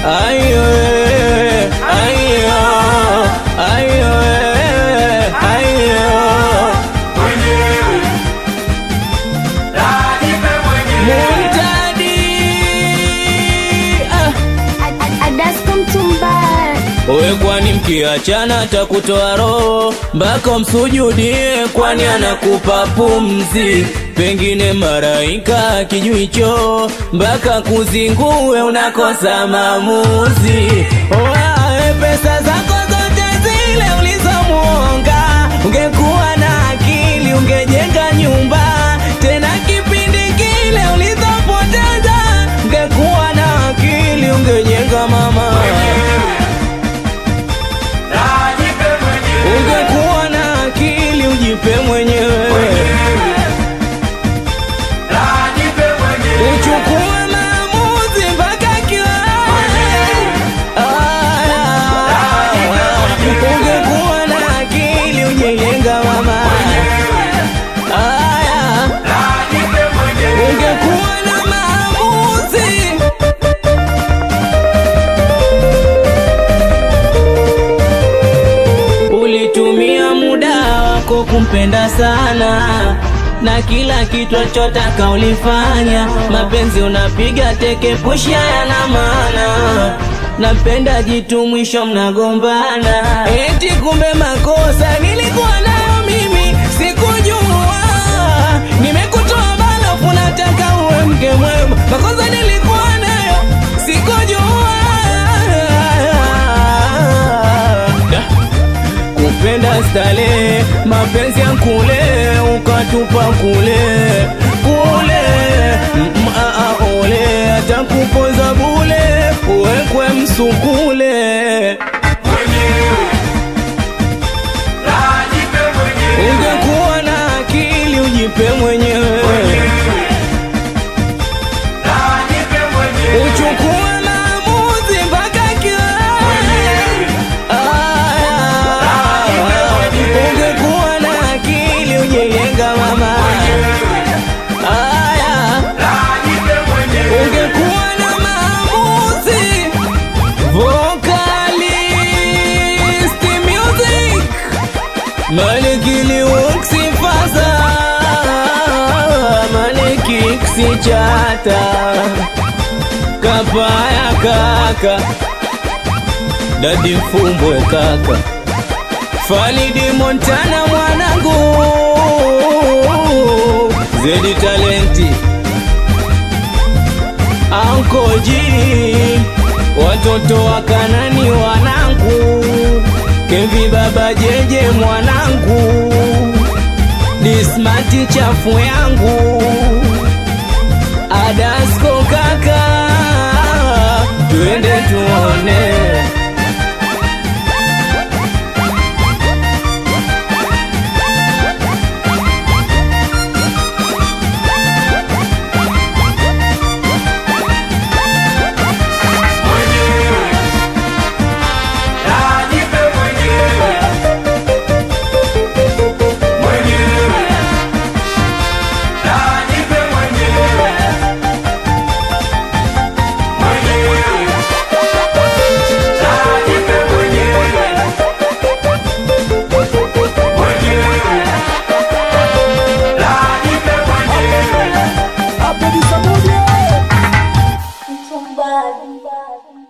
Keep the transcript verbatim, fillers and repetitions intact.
ayo ayo ayo ayo Muntadi ah. Adasko Mtumba. Owe kwani mkiachana takutoa roho mpaka msujudie, kwani anakupa pumzi, pengine maraika kijui choo mpaka kuzingue unakosa maamuzi. Owe pesa zako zote zile ulizomuonga, ungekuwa na akili ungejenga nyumba, tena kipindi kile ulizopoteza ungekuwa na akili ungejenga mama. Ungekuwa na akili ujipe mwenyewe, uchukue maamuzi mpaka kiwewe. Ungekuwa na akili ujijenga mama. Ungekuwa na maamuzi. Ulitumia muda wako kumpenda sana, na kila kitu achotaka ulifanya. Mapenzi unapiga teke, pusha yana maana, napenda jitu mwisho mnagombana. Eti kumbe makosa nilikuwa nayo mimi, sikujua. Nimekutoa balofu nataka uwe mke mwema, makosa nilikuwa nayo sikujua. Kupenda stale, mapenzi ya kule, ukatupa kule kule. Maa ole, atakupoza bule, uwekwe msukule. Ungekuwa na akili ujipe mwenyewe, uchukue maamuzi mpaka kiwewe. Ungekuwa na akili ujijenga mama. Ungekuwa na maamuzi. Vocalist music Maliki Wuxi Faza, Maliki Ksichata, Kapaya kaka, Dadi Mfumbwe kaka, Falidi Montana mwanangu, Zedi Talenti, Anko G, watoto wa Kanani wanangu, Kevi baba Jeje mwanangu, Dismati chafu yangu, Adasko kaka, twende tuone. Mtumba.